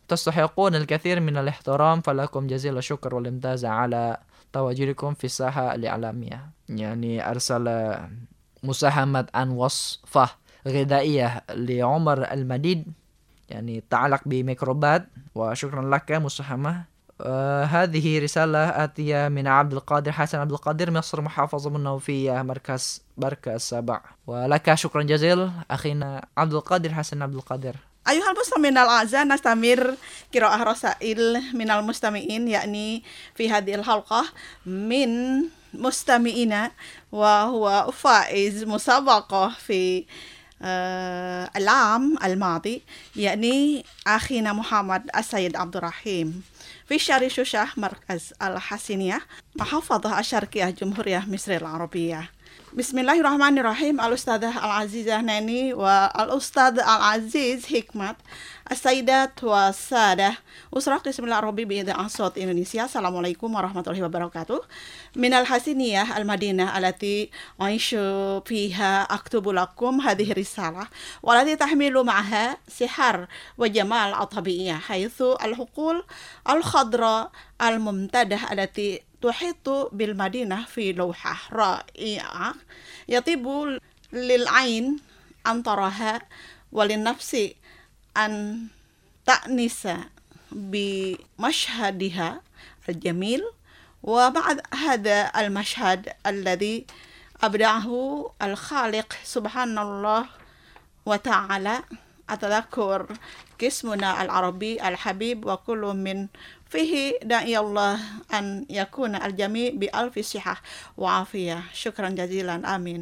تستحقون الكثير من الاحترام فلكم جزيل الشكر والامتاز على تواجدكم في الساحة الإعلامية. يعني أرسل مساهمة عن وصفة غذائية لعمر المديد يعني تعلق بميكروبات، وشكرا لك مساهمة. آه هذه رسالة آتية من عبد القادر حسن عبد القادر مصر محافظة النوفية مركز بركة السبع، ولك شكرا جزيلا أخينا عبد القادر حسن عبد القادر. أيها المستمعين الأعزاء، نستمر قراءة رسائل من المستمعين يعني في هذه الحلقة من مستمعينا، وهو فائز مسابقة في آه العام الماضي يعني أخينا محمد السيد عبد الرحيم في شارع شوشة مركز الحسينية محافظة الشرقية جمهورية مصر العربية. بسم الله الرحمن الرحيم. الأستاذة العزيزة ناني والأستاذ العزيز حكمت، السيدات والسادة أسرة قسم العربي بإذاعة صوت إندونيسيا، السلام عليكم ورحمة الله وبركاته. من الحسينية المدينة التي أعيش فيها أكتب لكم هذه الرسالة والتي تحمل معها سحر وجمال الطبيعية، حيث الحقول الخضراء الممتدة التي تحيط بالمدينة في لوحة رائعة يطيب للعين أن تراها وللنفس أن تأنس بمشهدها الجميل. وبعد هذا المشهد الذي أبدعه الخالق سبحان الله وتعالى، أتذكر قسمنا العربي الحبيب وكل من فيه داعي الله أن يكون الجميع بألف صحة وعافية. شكرا جزيلا، آمين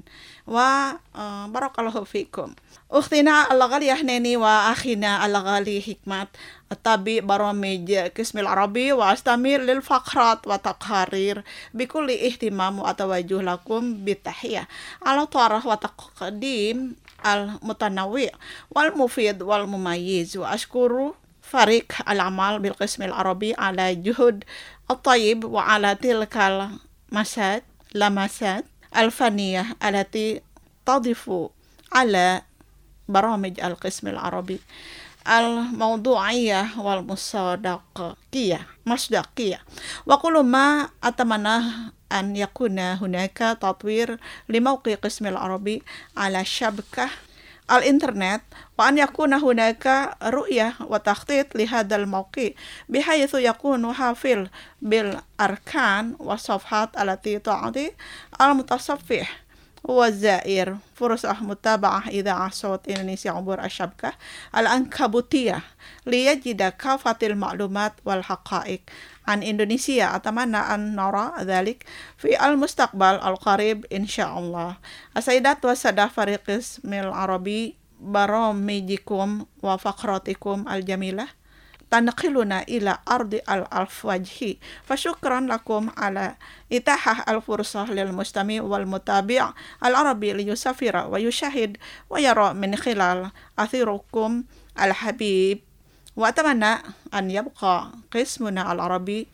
وبارك الله فيكم. أختنا الغالية ناني وأخينا الغالي حكمت، أتابع برامج قسم العربي وأستمر للفقرات والتقارير بكل اهتمام وأتوجه لكم بالتحية على طرح وتقديم المتنوع والمفيد والمميز، وأشكر فريق العمل بالقسم العربي على جهود الطيب وعلى تلك المسات لمسات الفنية التي تضيف على برامج القسم العربي الموضوعية والمصداقية مصداقية. وكل ما أتمنى أن يكون هناك تطوير لموقع قسم العربي على شبكة الإنترنت، وأن يكون هناك رؤية وتخطيط لهذا الموقع بحيث يكون حافل بالأركان والصفحات التي تعطي المتصفح والزائر فرصة متابعة إذاعة صوت إندونيسيا عبر الشبكة العنكبوتية ليجد كافة المعلومات والحقائق عن إندونيسيا. أتمنى أن نرى ذلك في المستقبل القريب إن شاء الله. السيدات والسادة فريق قسم العربي، برامجكم وفقراتكم الجميلة تنقلنا إلى أرض الألف وجه، فشكرا لكم على إتاحة الفرصة للمستمع والمتابع العربي ليسافر ويشاهد ويرى من خلال أثيركم الحبيب. وأتمنى أن يبقى قسمنا العربي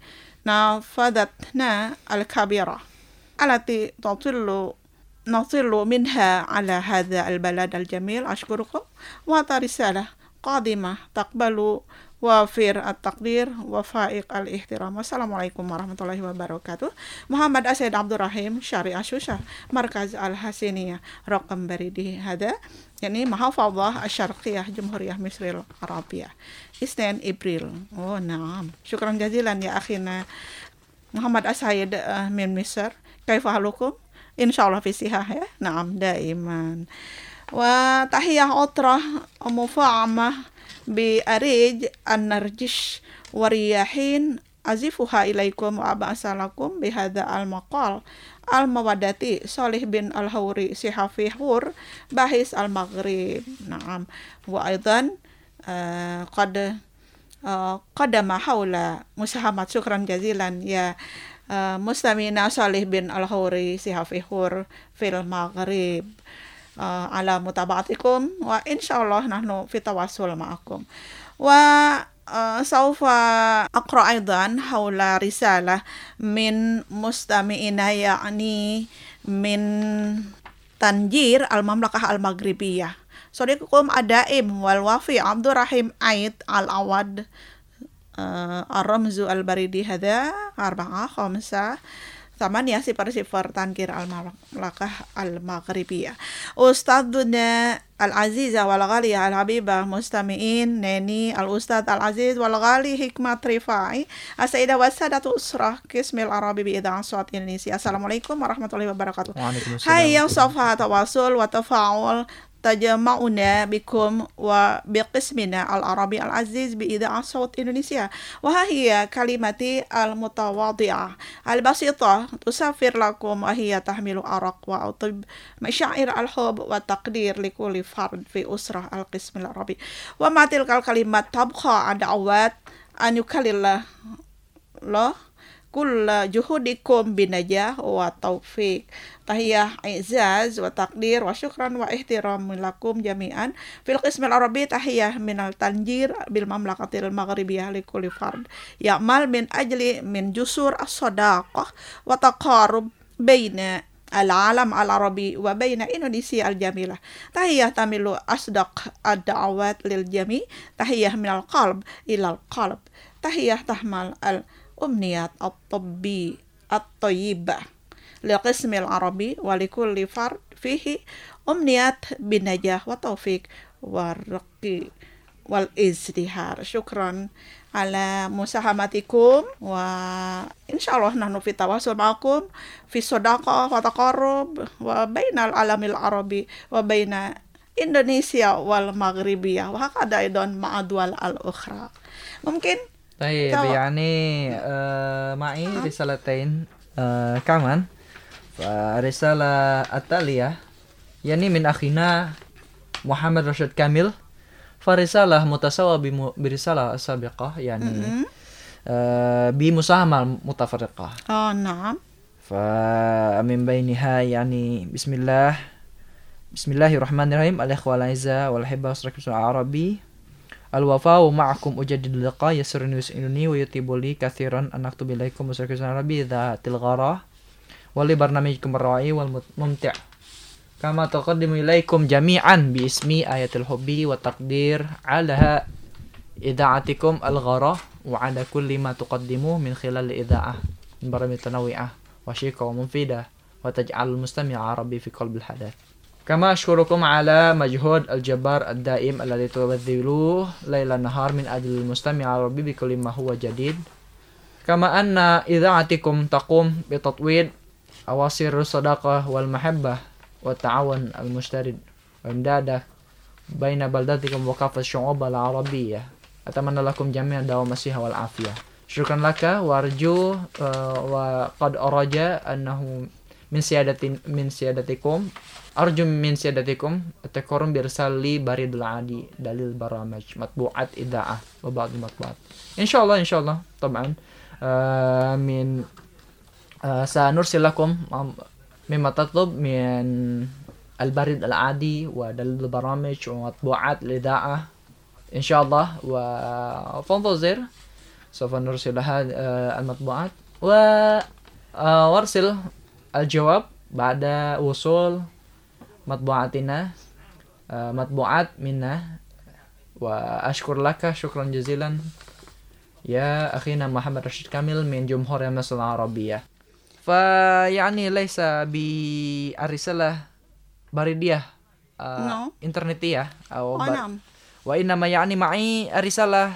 نافذتنا الكبيرة التي تطل نطل منها على هذا البلد الجميل. أشكركم وهذا رسالة قادمة تقبل وفير التقدير وفائق الاحترام. والسلام عليكم ورحمة الله وبركاته. محمد السيد عبد الرحيم شارع شوشة مركز الحسينية، رقم بريدي هذا يعني محافظة الشرقية جمهورية مصر العربية، اثنين أبريل. أوه نعم، شكرا جزيلا يا أخينا محمد السيد من مصر. كيف حالكم؟ إن شاء الله في صحة. نعم دائما. وتحية أخرى مفعمة بأريج النرجش والرياحين أزفها إليكم وأبعث لكم بهذا المقال المودة صالح بن الهوري صحفي حر باحث المغرب. نعم، وأيضا آه قد آه قدم حول مساهمة. شكرا جزيلا يا آه مستمعنا صالح بن الهوري صحفي حر في المغرب على متابعتكم، وإن شاء الله نحن في تواصل معكم. وسوف أقرأ أيضا حول رسالة من مستمعنا يعني من تنجير المملكة المغربية. صديقكم الدائم والوفي عبد الرحيم عيد العوض uh, Ar-Ramzu Al-Baridi hada arba'a khamsa ثمانية صفر صفر تنكير المملكة المغربية. أستاذنا العزيزة والغالية الحبيبة مستمعين ناني الأستاذ العزيز والغالي حكمة رفاعي السيدة والسادة أسرة قسم العربي بإذاعة صوت إندونيسيا. السلام عليكم ورحمة الله وبركاته. هيا صفحة تواصل وتفاعل تجمعنا بكم وبقسمنا العربي العزيز بإذاعة صوت إندونيسيا. وها هي كلمتي المتواضعة البسيطة تسافر لكم وهي تحمل أرق وأطيب مشاعر الحب والتقدير لكل فرد في أسرة القسم العربي. ومع تلك الكلمات تبقى الدعوات أن يكلل الله كل جهودكم بنجاح وتوفيق. تحية إعزاز وتقدير وشكرا واحترام لكم جميعا في القسم العربي. تحية من التنجير بالمملكة المغربية لكل فرد يعمل من أجل من جسور الصداقة وتقارب بين العالم العربي وبين إندونيسيا الجميلة. تحية تمل أصدق الدعوات للجميع. تحية من القلب إلى القلب. تحية تحمل الأمنيات الطبي الطيبة للقسم العربي ولكل فرد فيه أمنيات بالنجاح والتوفيق والرقي والازدهار. شكرا على مساهمتكم وإن شاء الله نحن في تواصل معكم في صداقة وتقارب وبين العالم العربي وبين إندونيسيا والمغربية وهكذا أيضا مع الدول الأخرى. ممكن طيب تو... يعني آه معي رسالتين آه كمان. فرسالة التالية يعني من أخينا محمد رشيد كامل. فرسالة متساوية برسالة السابقة يعني آه بمساهمة متفرقة. آه نعم. فمن بينها يعني بسم الله بسم الله الرحمن الرحيم. الإخوة الأعزاء والأحبة أسرة العربي الوفاء معكم أجدد اللقاء يسرني ويسعدني ويطيب لي كثيرا أن أكتب إليكم أسرة العربي ذات الغراء ولبرنامجكم الرائع والممتع كما تقدم إليكم جميعا باسمي آية الحب والتقدير على إذاعتكم الغراء وعلى كل ما تقدموه من خلال الإذاعة من برامج متنوعة وشيقة ومفيدة وتجعل المستمع العربي في قلب الحدث. كما أشكركم على مجهود الجبار الدائم الذي تبذلوه ليل نهار من أجل المستمع العربي بكل ما هو جديد. كما أن إذاعتكم تقوم بتطوير أواصر الصداقة والمحبة والتعاون المشترك وإمداد بين بلداتكم وكافة الشعوب العربية. أتمنى لكم جميعا دوام الصحة والعافية. شكرا لك وأرجو وقد أرجى أنه من سيادة من سيادتكم أرجو من سيادتكم التكرم بإرسال لي بريد العادي دليل برامج مطبوعات إذاعة وبعض المطبوعات إن شاء الله إن شاء الله طبعا آه من آه سنرسل لكم مما تطلب من البريد العادي ودليل البرامج ومطبوعات الإذاعة إن شاء الله. وفانتظر سوف نرسل هذه المطبوعات وارسل الجواب بعد وصول مطبوعاتنا مطبوعات منا. وأشكر لك شكرا جزيلا يا أخينا محمد رشيد كامل من جمهورية مصر العربية. فيعني ليس بالرسالة بريدية no. إنترنتية أو oh, بر... نعم. وإنما يعني معي الرسالة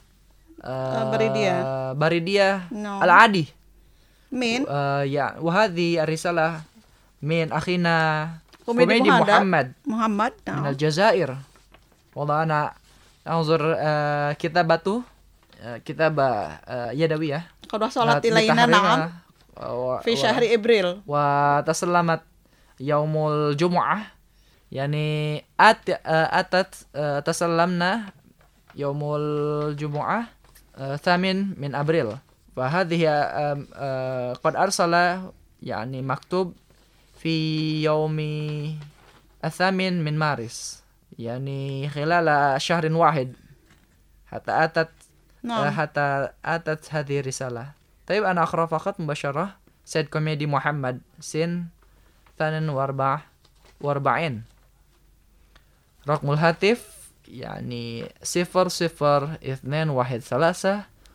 آه بريدية بريدية no. العادي من آه يعني وهذه الرسالة من أخينا كوميدي محمد محمد no. من الجزائر. والله أنا أنظر آه كتابته آه كتابة آه يدوية قد وصلت إلينا نعم و... في شهر إبريل وتسلمت يوم الجمعة يعني أت... أتت تسلمنا يوم الجمعة الثامن من أبريل. فهذه قد أرسل يعني مكتوب في يوم الثامن من مارس يعني خلال شهر واحد حتى أتت نعم. حتى أتت هذه الرسالة. طيب أنا أقرأ فقط مباشرة. سيد كوميدي محمد سن ثانٍ وأربع وأربعين رقم الهاتف يعني صفر صفر اثنين واحد ثلاثة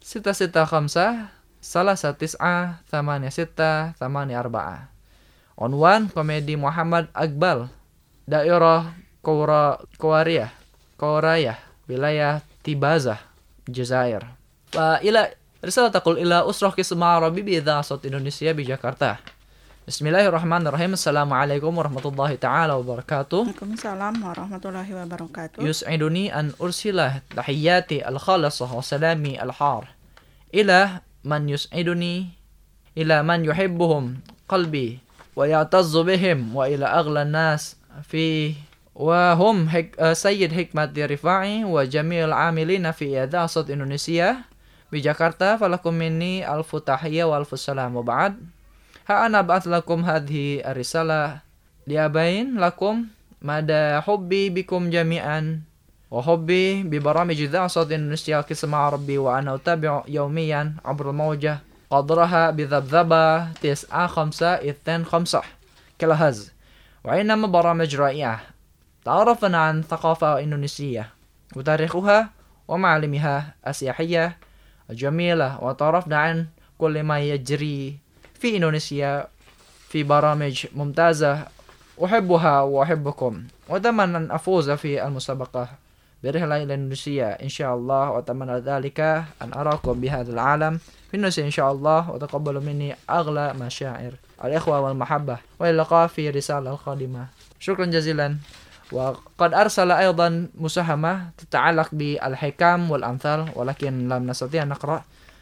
Sita sita khamsah, salasa tis'ah, thamania sita, thamania arba'ah. Unwan komedi Muhammad Akbal, daerah Kora Qawariyah, Qawariyah, wilayah Tibazah, Jazair. Fa ila risalah taqul ila usrah kisma Arabi bi idhaa Sawt Indonesia di Jakarta. Bismillahirrahmanirrahim. Assalamualaikum warahmatullahi taala wabarakatuh. Waalaikumsalam warahmatullahi wabarakatuh. Yus'iduni an ursila tahiyyati al-khalisah wa salami al-har ila man yus'iduni ila man yuhibbuhum qalbi wa ya'tazzu bihim wa ila aghla an-nas fi wa hum hik, uh, Sayyid Hikmat Rifa'i wa jami'ul amilina fi idhaa Sawt Indonesia di Jakarta. Falakum minni alfu tahiyya wa alfu salam wa ba'd. Ha ana ba'ath lakum hadhi ar-risalah liabain lakum mada hubbi bikum jami'an wa hubbi bi baramij idhaa Sawt Indonesia kisma Rabbi wa ana utabi'u yawmiyan abra al-mawjah qadraha bi dhabdhaba tis'a khamsa ithan khamsah kilahaz wa inama baramij ra'iyah ta'arafna an thaqafah Indonesia wa tarikhuha wa ma'alimiha as-siyahiyah al-jamilah wa tarafna an kulli ma yajri في إندونيسيا في برامج ممتازة أحبها وأحبكم وأتمنى أن أفوز في المسابقة برحلة إلى إندونيسيا إن شاء الله وأتمنى ذلك أن أراكم بهذا العالم في إندونيسيا إن شاء الله وتقبلوا مني أغلى مشاعر الإخوة والمحبة وإلى اللقاء في رسالة القادمة. شكرا جزيلا. وقد أرسل أيضا مساهمة تتعلق بالحكام والأمثال ولكن لم نستطيع أن نقرأ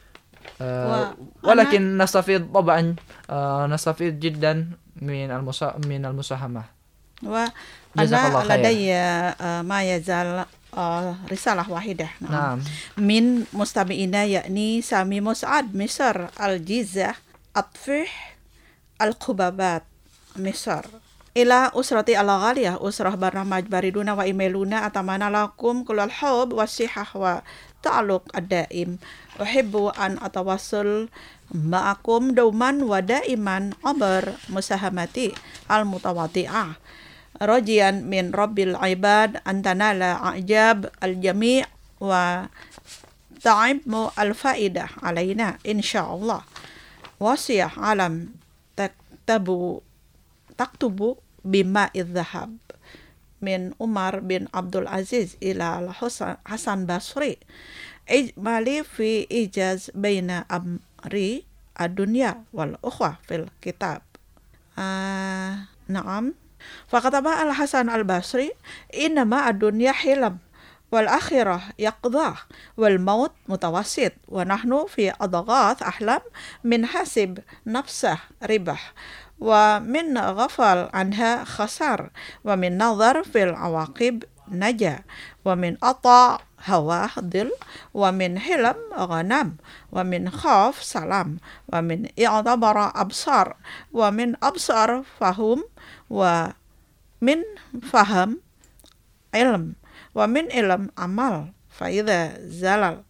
Uh, ولكن نستفيد طبعا uh, نستفيد جدا من المسا من المساهمة. وأنا لدي uh, ما يزال uh, رسالة واحدة نعم. من مستمعينا يعني سامي مسعد مصر الجيزة أطفح القبابات مصر إلى أسرتي الغالية أسرة برنامج باردونا وإيميلونا أتمنى لكم كل الحب والصحة والتعلق الدائم. أحب أن أتواصل معكم دوما ودائما عبر مساهمتي المتواضعة راجيا من رب العباد أن تنال إعجاب الجميع وتعم الفائدة علينا إن شاء الله. وصية عالم تكتب تكتب بماء الذهب من عمر بن عبد العزيز إلى الحسن بصري إجمالي في إيجاز بين أمري الدنيا والأخوة في الكتاب. آه نعم. فكتب الحسن البصري إنما الدنيا حلم والآخرة يقظة والموت متوسط ونحن في أضغاث أحلام من حسب نفسه ربح ومن غفل عنها خسر ومن نظر في العواقب نجا ومن أطاع هواه ضل ومن حلم غنم ومن خاف سلام ومن اعتبر أبصار ومن أبصار فهم ومن فهم علم ومن علم عمل فإذا زلل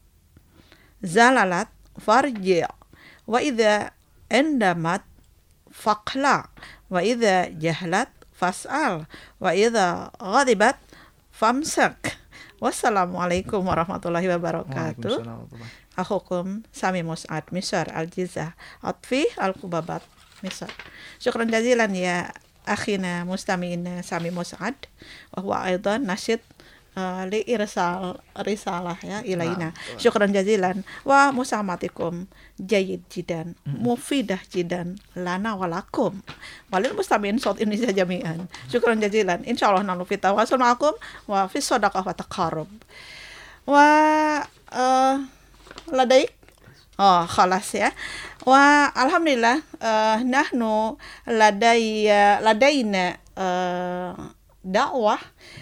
زللت فارجع وإذا اندمت فاقلع وإذا جهلت فاسأل وإذا غضبت فامسك. Wassalamualaikum warahmatullahi wabarakatuh. Akhukum Sami Mus'ad Misr Al-Jizah Atfi Al-Kubabat Misr. Syukran jazilan ya akhina mustami'ina Sami Mus'ad wa huwa aidan nasyid uh, li irsal risalah ya ilaina. Syukran jazilan wa musamatikum jayyid jidan mufidah jidan lana walakum walil mustami'in Sawt Indonesia jami'an. Syukran jazilan. Insyaallah nanu fi tawasul ma'akum wa fi shadaqah wa taqarrub. Wa uh, ladaik oh khalas ya. Wa alhamdulillah uh, nahnu ladai ladaina uh, dakwah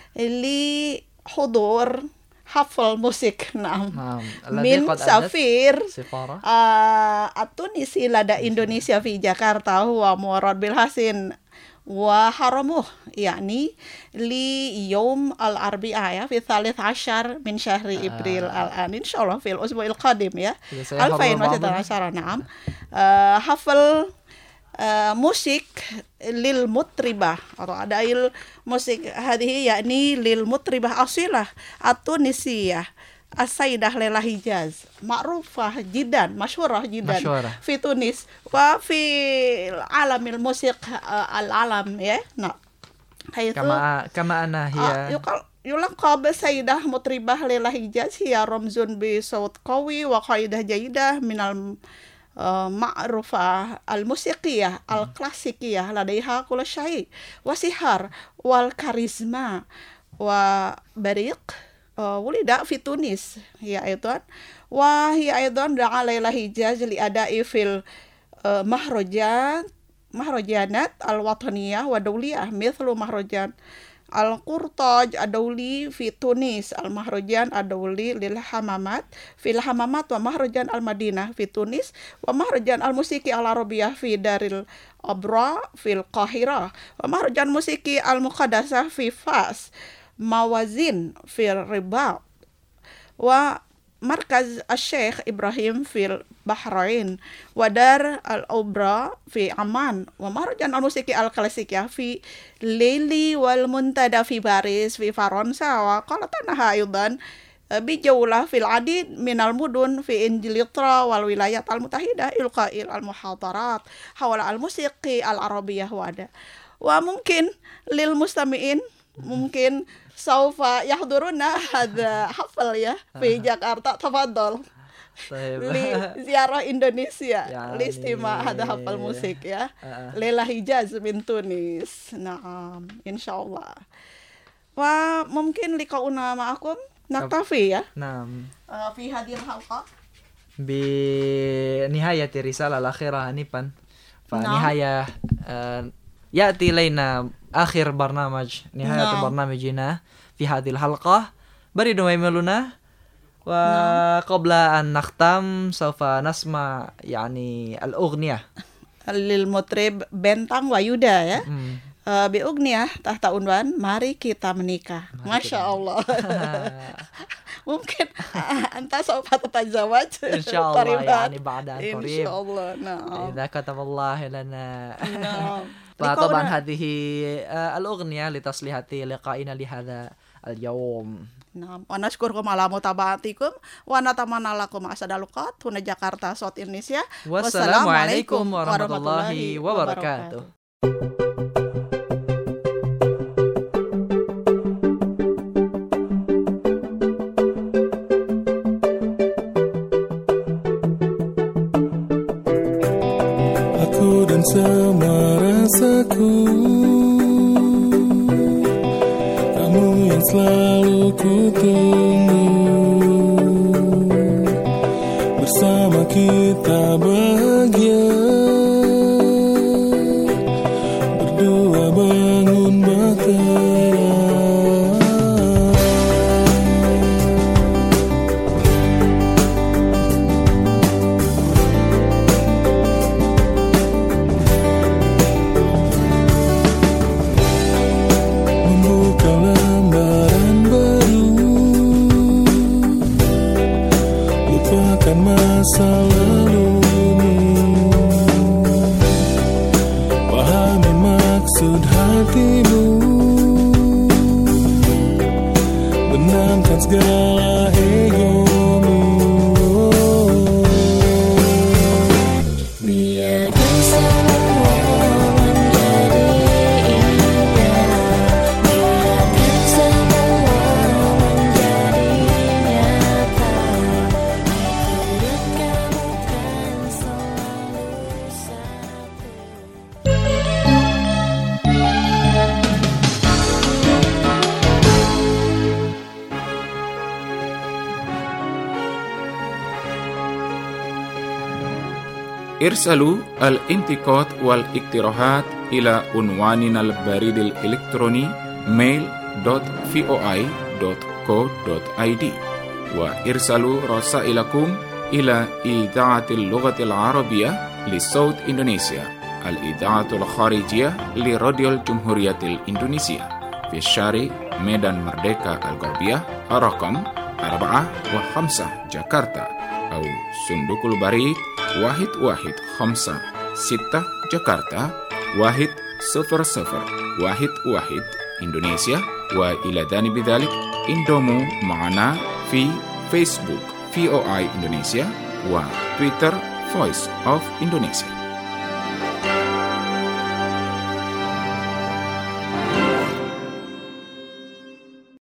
li hudur hafal musik naam min safir uh, at-Tunisi lada Indonesia fi Jakarta huwa Murad bil Hasin wa haramuh yakni li yawm al-arbi'a ya fi thalith ashar min syahri April al-an insyaallah fil usbu'il qadim ya alfain wa ashara naam uh, hafal uh, musik lil mutribah atau ada il musik hadhihi yakni lil mutribah asilah at-Tunisiyah As-Sayyidah Laila Hijaz ma'rufah jidan masyhurah jidan Masyhurah. fi Tunis wa fi alamil musik uh, al-alam ya nah itu Kama kama ana uh, hiya yukal yulaqab Sayyidah Mutribah Laila Hijaz hiya ramzun bi saut qawi wa qaidah jayidah minal uh, ma'rufah al-musiqiyah al-klasikiyah ladaiha kullu syai' wa sihar wal karisma wa bariq ولد في تونس هي أيضا وهي أيضا دعا ليلى حجاز لأداء في المهرجان مهرجانات الوطنية والدولية مثل مهرجان القرطاج الدولي في تونس المهرجان الدولي للحمامات في الحمامات ومهرجان المدينة في تونس ومهرجان الموسيقى العربية في دار الأوبرا في القاهرة ومهرجان موسيقى المقدسة في فاس Mawazin fil Ribat wa Markaz Al-Sheikh Ibrahim fil Bahrain wa Dar Al-Obra fi Aman wa Mahrajan Al-Musiki Al-Klasikiyah fi Lili wal Muntada fi Paris fi Faransa wa qalatanaha ayudan bijaulah fil adid minal mudun fi Injilitra wal wilayat al-mutahidah ilqa'il al-muhadarat hawala al-musiqi al-arabiyah wada wa mungkin lil mustami'in mungkin saufa yahduruna hadza hafal ya fi Jakarta tafadhol li ziarah Indonesia listima hadza hafal musik ya Laila Hijaz min Tunis na'am insyaallah wa mungkin liqauna ma'akum naktafi ya نعم uh, fi hadhil halqa بنهاية الرسالة الأخيرة هنيبا فنهاية آه يأتي إلينا آخر برنامج نهاية نعم. برنامجنا في هذه الحلقة بريد ويميلنا وقبل أن نختم سوف نسمع يعني الأغنية للمطرب Bentang Wayuda ya Hmm. uh, بأغنية تحت عنوان Mari Kita Menikah. Masya Allah. Mungkin أنت سوف تتزوج إن شاء الله قريبا. يعني بعد أن إن قريب شاء الله نعم إذا كتب الله لنا نعم فطبعا لقونا- هذه آه، الأغنية لتصليح لقائنا لهذا اليوم Nah, wa nashkurukum ala mutaba'atikum wa natamanna lakum asadaluqat huna Jakarta South Indonesia. Wassalamualaikum warahmatullahi wabarakatuh. Aku dan semua rasaku, kamu yang selalu ku tunggu. Bersama kita bahagia, berdua bangun bahtera. Membuka lembaran baru, lupakan masa lalumu, pahami maksud hatimu, benamkan segala egomu. Biarkan semua menjadi indah, biarkan semua menjadi nyata. Aku dan kamu kan selalu satu. ارسلوا الانتقاد والاقتراحات إلى عنواننا البريد الإلكتروني mail dot voi dot co dot id وارسلوا رسائلكم إلى إذاعة اللغة العربية لصوت إندونيسيا الإذاعة الخارجية لراديو الجمهورية الإندونيسية في الشارع ميدان مردeka الغربية رقم أربعة وخمسة جاكرتا أو صندوق البريد واحد واحد خمسة ستة جاكرتا واحد صفر صفر واحد واحد إندونيسيا وإلى جانب ذلك انضموا معنا في Facebook V O I Indonesia, wa Twitter Voice of Indonesia.